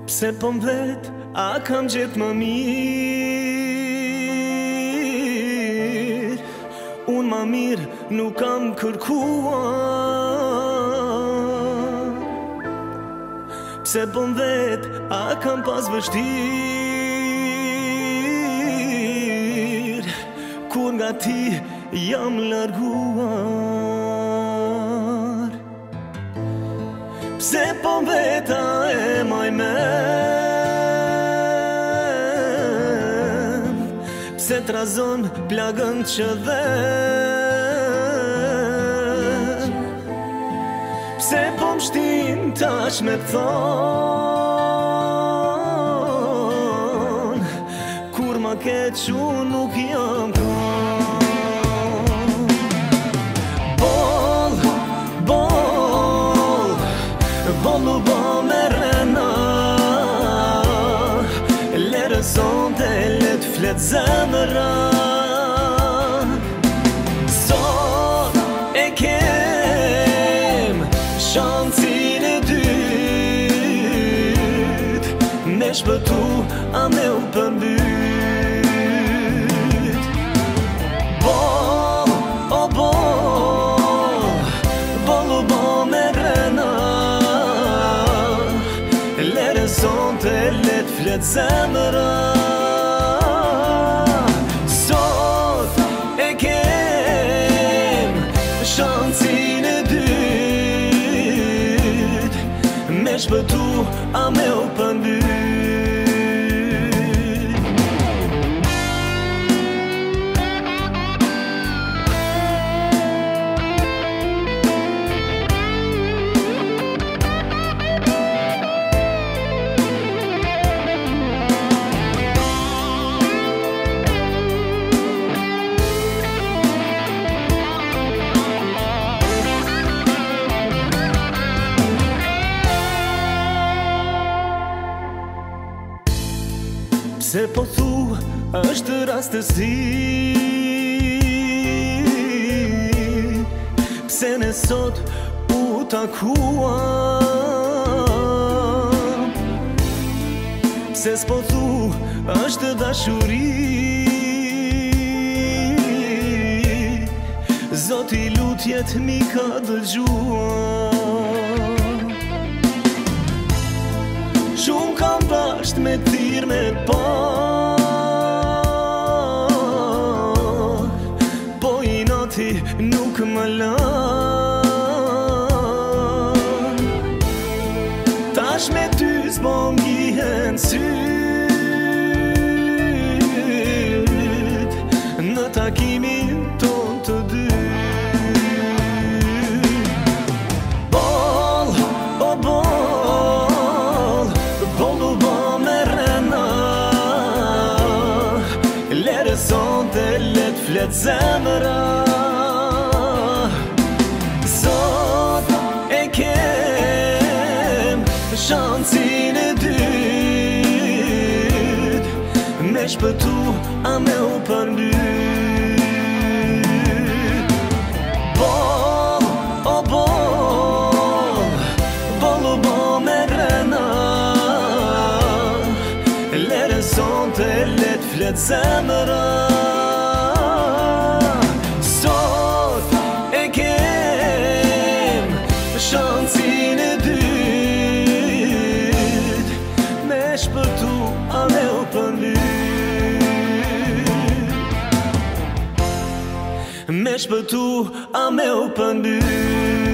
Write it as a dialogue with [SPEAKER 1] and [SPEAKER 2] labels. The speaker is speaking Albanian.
[SPEAKER 1] Pse po m'vet, a kam gjet më mirë. Unë më mirë nuk kam kërkuar. Pse po m'vet, a kam pas vështirë, kur nga ti jam larguar. Pse po m'veta e maj men, pse t'razon plagën që dhen, pse po m'shtin tash me thon, kur ma keq unë nuk jam kon. Bollu bo me rena, lere sonte let flet zemra. Sot e kem shancin e dyt, me shpëtu a me u përmbyt. Bollu bo me rena, sonte let flet zemra. Sot e kem shancin e dyt, me shpëtu a me u përmbyt. Pse po thu është rastësi, pse ne sot u takuam, pse s'po thu është dashuri, Zoti lutjet mi ka dëgjuar. Shumë kam dasht me thirr me pa, po i noti nuk më lan. Tash me ty s'po ngihen syt, në takimin ton të dy. Sonte let flet zemra. Sot e kem shancin e dyt, me shpëtu a me u përmbyt. Bollu bo me rena, lere sonte let flet zemra. Sot e kem shancin e dyt, me shpëtu a me u përmbyt. Me shpëtu a me u përmbyt.